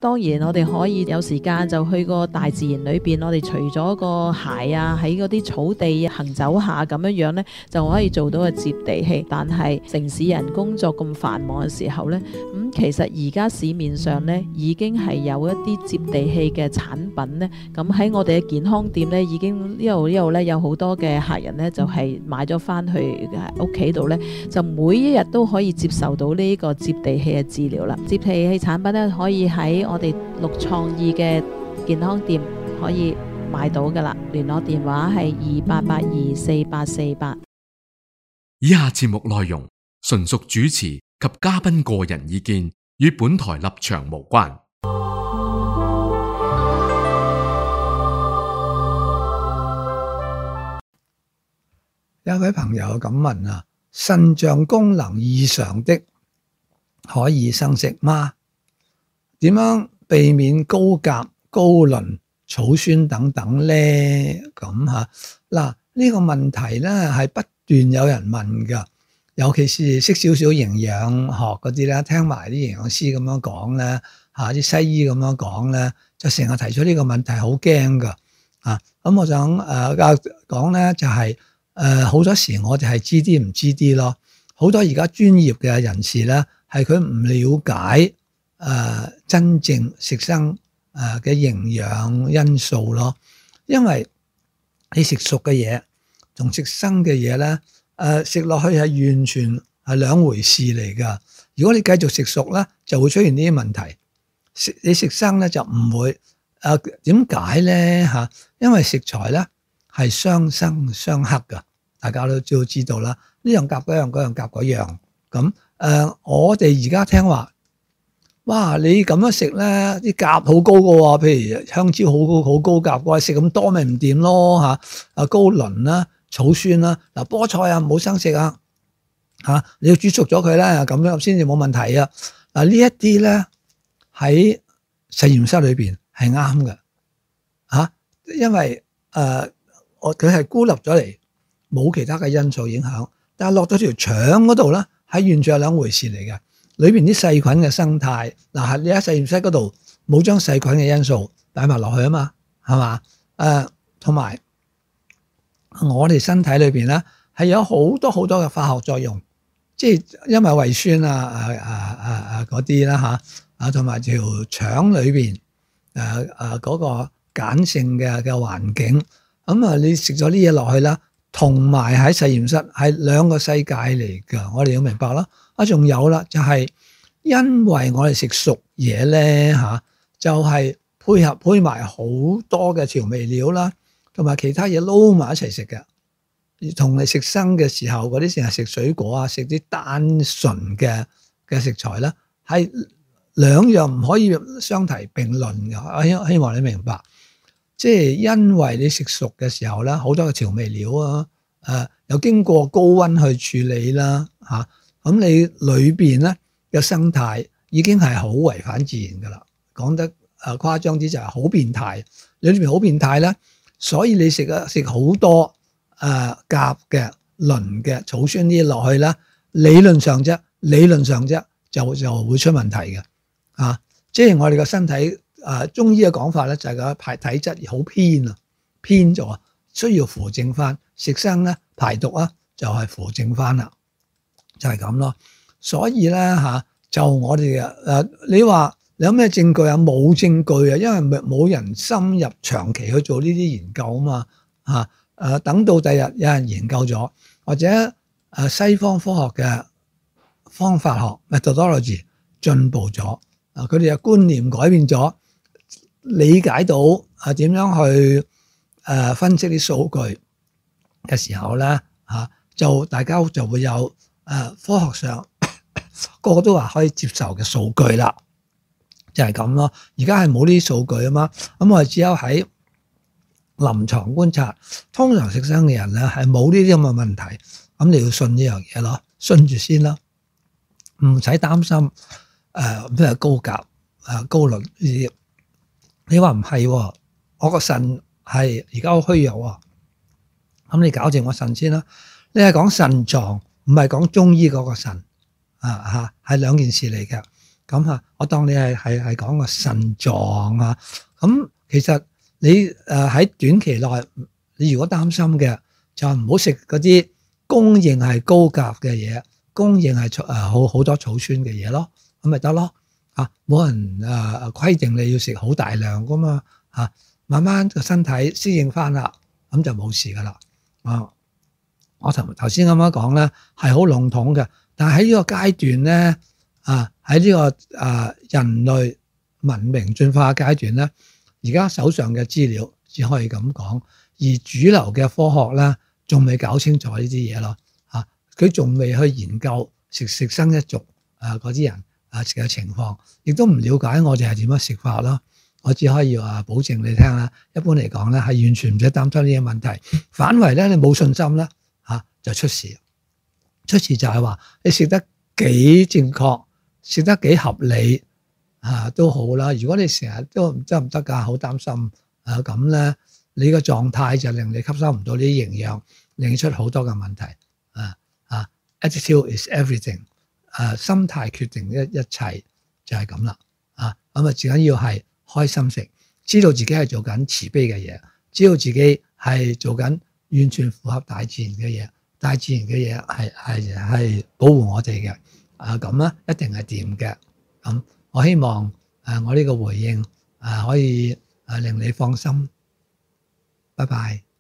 當然我哋可以有時間就去個大自然裏邊，我哋除咗個鞋啊，喺嗰啲草地行走下咁樣呢，就可以做到個接地氣。但係城市人工作咁繁忙嘅時候呢，其實而家市面上呢已經係有一啲接地氣嘅產品呢。咁喺我哋嘅健康店呢，已經呢度呢有好多嘅客人呢，就係買咗翻去屋企度呢，就每一日都可以接受到呢個接地氣嘅治療啦。接地氣產品呢，可以喺我哋綠創意嘅健康店可以買到噶啦，聯絡電話係28824848。 以下節目內容純屬主持及嘉賓個人意見，與本台立場無關。 有位朋友咁問啊，腎臟功能異常的可以生食嗎？點樣避免高鉀、高磷、草酸等等呢？咁吓嗱，呢個問題咧係不斷有人問噶，尤其是識少少營養學嗰啲咧，聽埋啲營養師咁樣講咧，啲西醫咁樣講咧，就成日提出呢個問題，好驚噶啊！咁我想講咧就係好多時我哋係知啲唔知啲咯，好多而家專業嘅人士咧係佢唔了解真正食生嘅營養因素咯，因為你食熟嘅嘢同食生嘅嘢咧，食落去係完全係兩回事嚟噶。如果你繼續食熟咧，就會出現呢啲問題。你食生咧就唔會。點解咧嚇？因為食材咧係相生相克噶，大家都知道啦。呢樣夾嗰樣，嗰樣夾嗰樣。咁我哋而家聽話。哇！你咁樣食咧，啲鉀好高嘅喎，譬如香蕉好高鉀嘅，食咁多咪唔掂咯嚇。高磷啦、草酸啦，嗱菠菜啊唔好生食啊嚇，你要煮熟咗佢咧，咁樣先至冇問題啊。嗱呢一啲咧喺實驗室裏邊係啱嘅嚇，因為佢係孤立咗嚟，冇其他嘅因素影響，但係落咗條腸嗰度咧，係完全係兩回事嚟嘅。裏邊啲細菌嘅生態，嗱你喺實驗室嗰度冇將細菌嘅因素擺埋落去啊嘛，係嘛？同埋我哋身體裏邊咧係有好多好多嘅化學作用，即係因為胃酸嗰啲啦嚇，同埋條腸裏邊嗰個鹼性嘅環境，咁你食咗啲嘢落去啦，同埋喺實驗室係兩個世界嚟㗎，我哋要明白啦。仲有啦，就係因為我哋食熟嘢咧嚇，就係配埋好多嘅調味料啦，同埋其他嘢撈埋一齊食嘅。同你食生嘅時候，嗰啲成日食水果啊，食啲單純嘅食材啦，係兩樣唔可以相提並論嘅。希望你明白，即係因為你食熟嘅時候咧，好多嘅調味料啊，又經過高溫去處理啦嚇。咁你裏邊咧嘅生態已經係好違反自然噶啦，講得誇張啲就係好變態。你裏邊好變態咧，所以你食好多鉀嘅、磷嘅、草酸啲落去啦，理論上啫就會出問題嘅啊！即係我哋個身體中醫嘅講法咧，就係個排體質好偏咗，需要扶正翻。食生咧排毒啊，就係扶正翻啦。就係咁咯，所以咧就我哋你話你有咩證據啊？冇證據啊，因為冇人深入長期去做呢啲研究啊嘛等到第日有人研究咗，或者西方科學嘅方法學 methodology 進步咗，佢哋嘅觀念改變咗，理解到點樣去分析啲數據嘅時候咧就大家就會有。科學上個個都話可以接受嘅數據啦，就係咁咯。而家係冇呢啲數據啊嘛，咁我哋只有喺臨床觀察，通常食生嘅人咧係冇呢啲咁嘅問題，咁你要信呢樣嘢咯，信住先啦，唔使擔心咩高鉀高磷呢啲。你話唔係，我個腎係而家好虛弱啊，咁你搞掂我腎先啦。你係講腎臟。唔係講中醫嗰個腎係兩件事嚟嘅。 咁啊，我當你係講個腎臟啊。咁其實你喺短期內，你如果擔心嘅就唔好食嗰啲供應係高鉀嘅嘢，供應係好多草酸嘅嘢咯，咁咪得咯。冇人規定你要食好大量噶嘛，慢慢個身體適應翻啦，咁就冇事噶啦。我頭先咁樣講咧係好籠統嘅，但係喺呢個階段咧，喺呢個人類文明進化階段咧，而家手上嘅資料只可以咁講，而主流嘅科學咧仲未搞清楚呢啲嘢咯，佢仲未去研究食生一族嗰啲人食嘅情況，亦都唔了解我哋係點樣食法咯。我只可以保證你聽啦，一般嚟講咧係完全唔使擔心呢啲問題，反為咧你冇信心咧就出事。出事就係話你食得幾正確，食得幾合理都好啦。如果你成日都唔得㗎，好擔心咁咧，你個狀態就令你吸收唔到呢啲營養，令你出好多嘅問題。Attitude is everything。心態決定一切就係咁啦。咁最緊要係開心食，知道自己係做緊慈悲嘅嘢，知道自己係做緊完全符合大自然嘅嘢，大自然嘅嘢係保護我哋嘅。咁咧一定係掂嘅。咁我希望我呢個回應可以令你放心。拜拜。